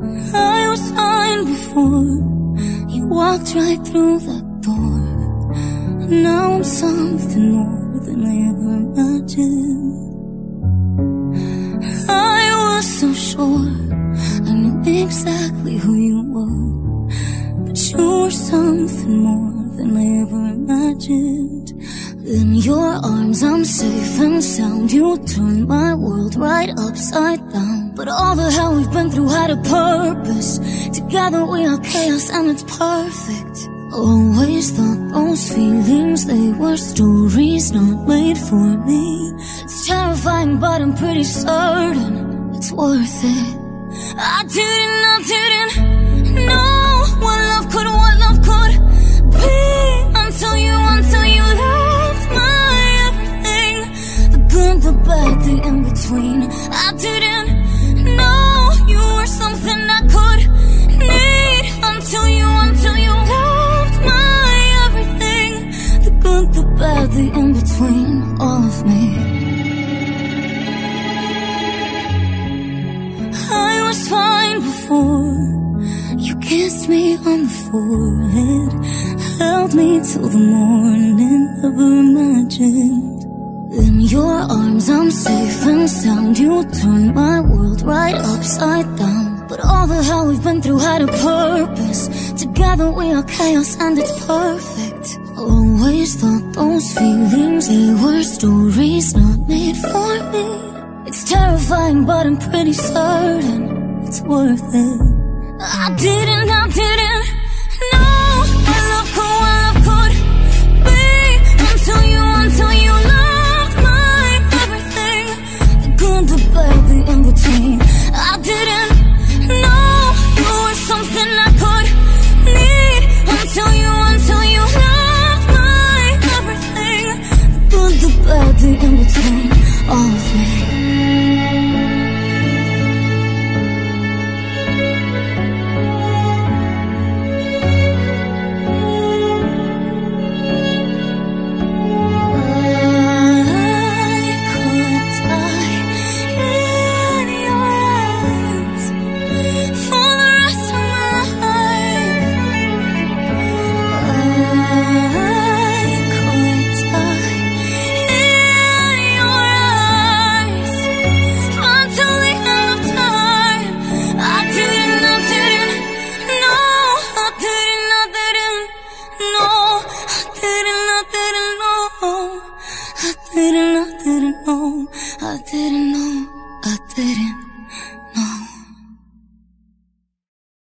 I was fine before you walked right through that door, and now I'm something more than I ever imagined. I was so sure I knew exactly who you were, but you were something more than I ever imagined. In your arms I'm safe and sound. You turned my world right upside down. But all the hell we've been through had a purpose. Together we are chaos and it's perfect. Always thought those feelings, they were stories not made for me. It's terrifying but I'm pretty certain it's worth it. I didn't know what love could be until you left my everything. The good, the bad, the in between. I didn't know you were something I could need until you left my everything. The good, the bad, the in between, all of me. I was fine before you kissed me on the forehead, held me till the morning, never imagined. In your arms I'm safe and sound. You turned my world right upside down. But all the hell we've been through had a purpose. Together we are chaos and it's perfect. Always thought those feelings, they were stories not made for me. It's terrifying but I'm pretty certain it's worth it. I didn't